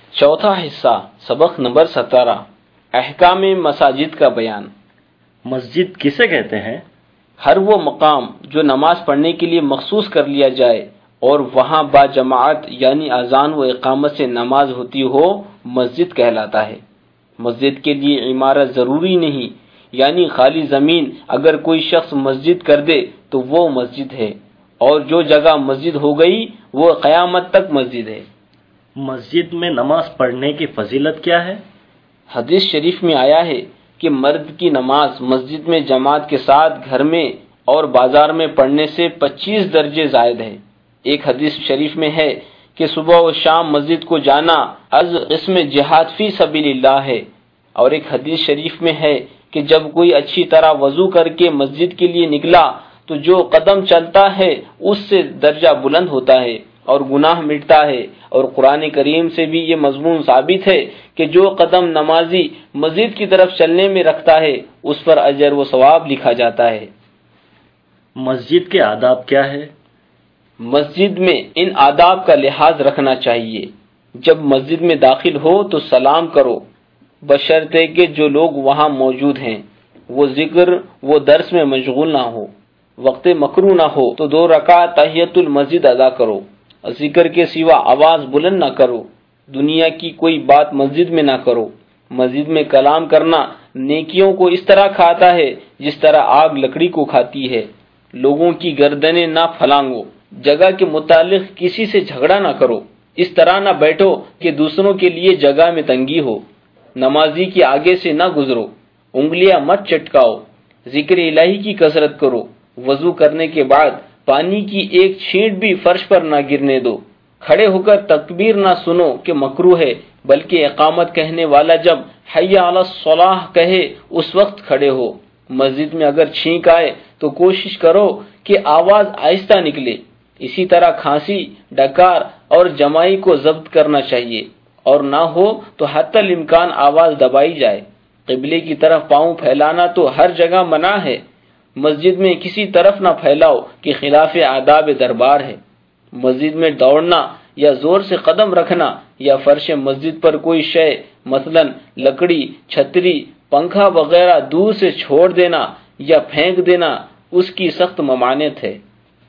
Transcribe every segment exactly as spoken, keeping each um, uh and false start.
چوتھا حصہ، سبق نمبر سترہ، احکام مساجد کا بیان۔ مسجد کسے کہتے ہیں؟ ہر وہ مقام جو نماز پڑھنے کے لیے مخصوص کر لیا جائے اور وہاں با جماعت یعنی اذان و اقامت سے نماز ہوتی ہو، مسجد کہلاتا ہے۔ مسجد کے لیے عمارت ضروری نہیں، یعنی خالی زمین اگر کوئی شخص مسجد کر دے تو وہ مسجد ہے، اور جو جگہ مسجد ہو گئی وہ قیامت تک مسجد ہے۔ مسجد میں نماز پڑھنے کی فضیلت کیا ہے؟ حدیث شریف میں آیا ہے کہ مرد کی نماز مسجد میں جماعت کے ساتھ گھر میں اور بازار میں پڑھنے سے پچیس درجے زائد ہے۔ ایک حدیث شریف میں ہے کہ صبح و شام مسجد کو جانا از اسم جہاد فی سبیل اللہ ہے، اور ایک حدیث شریف میں ہے کہ جب کوئی اچھی طرح وضو کر کے مسجد کے لیے نکلا تو جو قدم چلتا ہے اس سے درجہ بلند ہوتا ہے اور گناہ مٹتا ہے، اور قرآن کریم سے بھی یہ مضمون ثابت ہے کہ جو قدم نمازی مسجد کی طرف چلنے میں رکھتا ہے اس پر اجر و ثواب لکھا جاتا ہے۔ مسجد کے آداب کیا ہے؟ مسجد میں ان آداب کا لحاظ رکھنا چاہیے۔ جب مسجد میں داخل ہو تو سلام کرو، بشرطے کہ جو لوگ وہاں موجود ہیں وہ ذکر و درس میں مشغول نہ ہو۔ وقت مکروہ نہ ہو تو دو رکعت تحیۃ المسجد ادا کرو۔ ذکر کے سوا آواز بلند نہ کرو۔ دنیا کی کوئی بات مسجد میں نہ کرو۔ مسجد میں کلام کرنا نیکیوں کو اس طرح کھاتا ہے جس طرح آگ لکڑی کو کھاتی ہے۔ لوگوں کی گردنیں نہ پھلانگو۔ جگہ کے متعلق کسی سے جھگڑا نہ کرو۔ اس طرح نہ بیٹھو کہ دوسروں کے لیے جگہ میں تنگی ہو۔ نمازی کے آگے سے نہ گزرو۔ انگلیاں مت چٹکاؤ۔ ذکر الہی کی کثرت کرو۔ وضو کرنے کے بعد پانی کی ایک چھینٹ بھی فرش پر نہ گرنے دو۔ کھڑے ہو کر تکبیر نہ سنو کہ مکروہ ہے، بلکہ اقامت کہنے والا جب حی علی الصلاح کہے اس وقت کھڑے ہو۔ مسجد میں اگر چھینک آئے تو کوشش کرو کہ آواز آہستہ نکلے۔ اسی طرح کھانسی، ڈکار اور جمائی کو ضبط کرنا چاہیے، اور نہ ہو تو حتی الامکان آواز دبائی جائے۔ قبلے کی طرف پاؤں پھیلانا تو ہر جگہ منع ہے۔ مسجد میں کسی طرف نہ پھیلاؤ کہ خلاف آداب دربار ہے۔ مسجد میں دوڑنا یا زور سے قدم رکھنا یا فرش مسجد پر کوئی شے مثلا لکڑی، چھتری، پنکھا وغیرہ دور سے چھوڑ دینا یا پھینک دینا اس کی سخت ممانعت ہے۔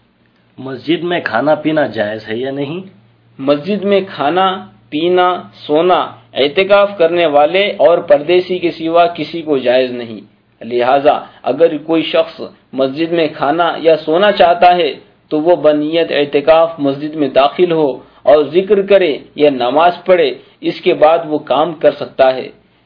مسجد میں کھانا پینا جائز ہے یا نہیں؟ مسجد میں کھانا پینا سونا اعتکاف کرنے والے اور پردیسی کے سوا کسی کو جائز نہیں۔ لہذا اگر کوئی شخص مسجد میں کھانا یا سونا چاہتا ہے تو وہ بنیت اعتکاف مسجد میں داخل ہو اور ذکر کرے یا نماز پڑھے، اس کے بعد وہ کام کر سکتا ہے۔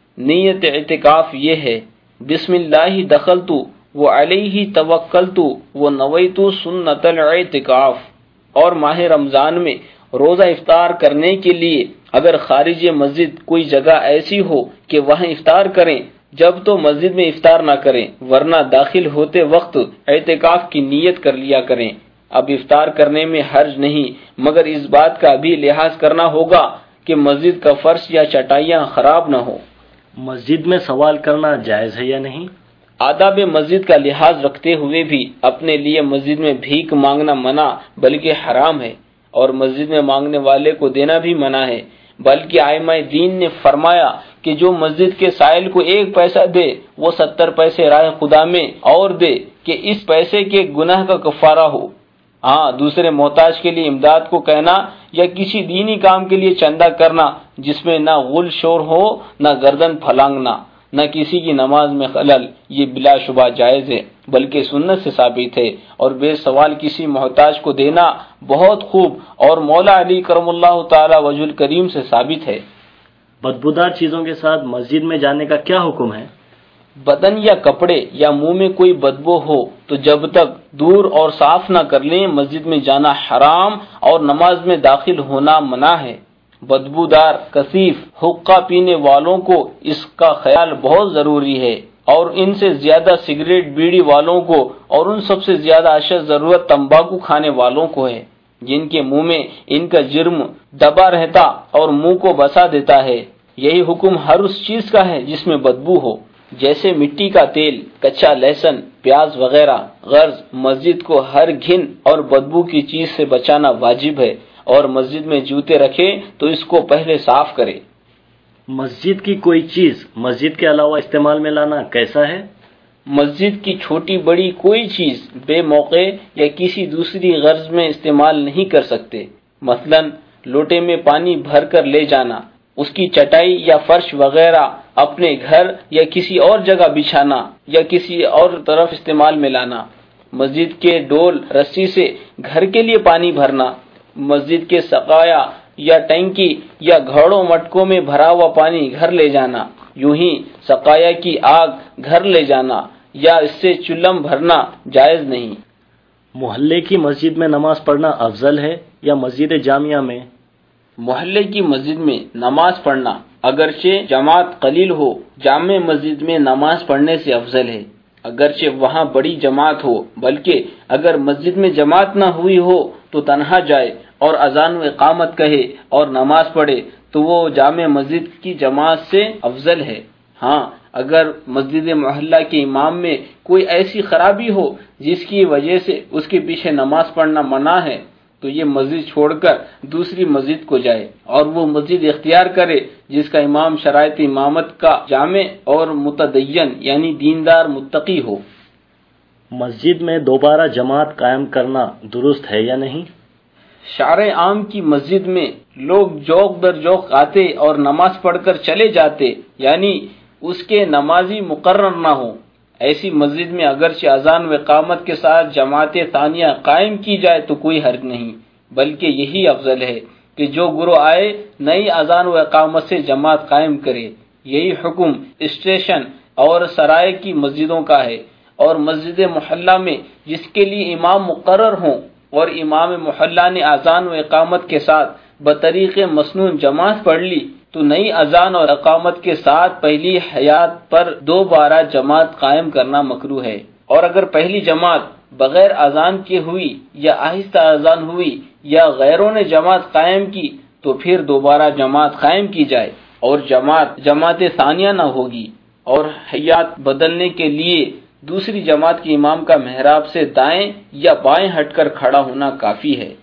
نیت اعتکاف یہ ہے: بسم اللہ دخلت و علیہ توکلت و نویت سنت الاعتکاف۔ اور ماہ رمضان میں روزہ افطار کرنے کے لیے اگر خارج مسجد کوئی جگہ ایسی ہو کہ وہاں افطار کریں، جب تو مسجد میں افطار نہ کریں، ورنہ داخل ہوتے وقت اعتکاف کی نیت کر لیا کریں۔ اب افطار کرنے میں حرج نہیں، مگر اس بات کا بھی لحاظ کرنا ہوگا کہ مسجد کا فرش یا چٹائیاں خراب نہ ہو۔ مسجد میں سوال کرنا جائز ہے یا نہیں؟ آداب مسجد کا لحاظ رکھتے ہوئے بھی اپنے لیے مسجد میں بھیک مانگنا منع بلکہ حرام ہے، اور مسجد میں مانگنے والے کو دینا بھی منع ہے۔ بلکہ ائمہ دین نے فرمایا کہ جو مسجد کے سائل کو ایک پیسہ دے وہ ستر پیسے راہ خدا میں اور دے کہ اس پیسے کے گناہ کا کفارہ ہو۔ ہاں، دوسرے محتاج کے لیے امداد کو کہنا یا کسی دینی کام کے لیے چندہ کرنا جس میں نہ غل شور ہو، نہ گردن پھلانگنا، نہ کسی کی نماز میں خلل، یہ بلا شبہ جائز ہے، بلکہ سنت سے ثابت ہے، اور بے سوال کسی محتاج کو دینا بہت خوب اور مولا علی کرم اللہ تعالی وجہ الکریم سے ثابت ہے۔ بدبودار چیزوں کے ساتھ مسجد میں جانے کا کیا حکم ہے؟ بدن یا کپڑے یا منہ میں کوئی بدبو ہو تو جب تک دور اور صاف نہ کر لیں مسجد میں جانا حرام اور نماز میں داخل ہونا منع ہے۔ بدبودار کثیف حقہ پینے والوں کو اس کا خیال بہت ضروری ہے، اور ان سے زیادہ سگریٹ بیڑی والوں کو، اور ان سب سے زیادہ اشد ضرورت تمباکو کھانے والوں کو ہے، جن کے منہ میں ان کا جرم دبا رہتا اور منہ کو بسا دیتا ہے۔ یہی حکم ہر اس چیز کا ہے جس میں بدبو ہو، جیسے مٹی کا تیل، کچا لہسن، پیاز وغیرہ۔ غرض مسجد کو ہر گھن اور بدبو کی چیز سے بچانا واجب ہے، اور مسجد میں جوتے رکھے تو اس کو پہلے صاف کرے۔ مسجد کی کوئی چیز مسجد کے علاوہ استعمال میں لانا کیسا ہے؟ مسجد کی چھوٹی بڑی کوئی چیز بے موقع یا کسی دوسری غرض میں استعمال نہیں کر سکتے۔ مثلا لوٹے میں پانی بھر کر لے جانا، اس کی چٹائی یا فرش وغیرہ اپنے گھر یا کسی اور جگہ بچھانا یا کسی اور طرف استعمال میں لانا، مسجد کے ڈول رسی سے گھر کے لیے پانی بھرنا، مسجد کے سقایا یا ٹینکی یا گھڑوں مٹکوں میں بھرا ہوا پانی گھر لے جانا، یوں ہی سقایا کی آگ گھر لے جانا یا اس سے چلم بھرنا جائز نہیں۔ محلے کی مسجد میں نماز پڑھنا افضل ہے یا مسجد جامعہ میں؟ محلے کی مسجد میں نماز پڑھنا اگرچہ جماعت قلیل ہو جامع مسجد میں نماز پڑھنے سے افضل ہے، اگرچہ وہاں بڑی جماعت ہو، بلکہ اگر مسجد میں جماعت نہ ہوئی ہو تو تنہا جائے اور اذان و اقامت کہے اور نماز پڑھے تو وہ جامع مسجد کی جماعت سے افضل ہے۔ ہاں اگر مسجد محلہ کے امام میں کوئی ایسی خرابی ہو جس کی وجہ سے اس کے پیچھے نماز پڑھنا منع ہے تو یہ مسجد چھوڑ کر دوسری مسجد کو جائے اور وہ مسجد اختیار کرے جس کا امام شرائط امامت کا جامع اور متدین یعنی دیندار متقی ہو۔ مسجد میں دوبارہ جماعت قائم کرنا درست ہے یا نہیں؟ شارع عام کی مسجد میں لوگ جوق در جوق آتے اور نماز پڑھ کر چلے جاتے، یعنی اس کے نمازی مقرر نہ ہوں، ایسی مسجد میں اگرچہ اذان و اقامت کے ساتھ جماعت ثانیہ قائم کی جائے تو کوئی حرج نہیں، بلکہ یہی افضل ہے کہ جو گروہ آئے نئی اذان و اقامت سے جماعت قائم کرے۔ یہی حکم اسٹیشن اور سرائے کی مسجدوں کا ہے، اور مسجد محلہ میں جس کے لیے امام مقرر ہوں اور امام محلہ نے اذان و اقامت کے ساتھ بطریق مسنون جماعت پڑھ لی تو نئی اذان اور اقامت کے ساتھ پہلی حیات پر دوبارہ جماعت قائم کرنا مکروہ ہے، اور اگر پہلی جماعت بغیر اذان کے ہوئی یا آہستہ اذان ہوئی یا غیروں نے جماعت قائم کی تو پھر دوبارہ جماعت قائم کی جائے اور جماعت جماعت ثانیہ نہ ہوگی، اور حیات بدلنے کے لیے دوسری جماعت کے امام کا محراب سے دائیں یا بائیں ہٹ کر کھڑا ہونا کافی ہے۔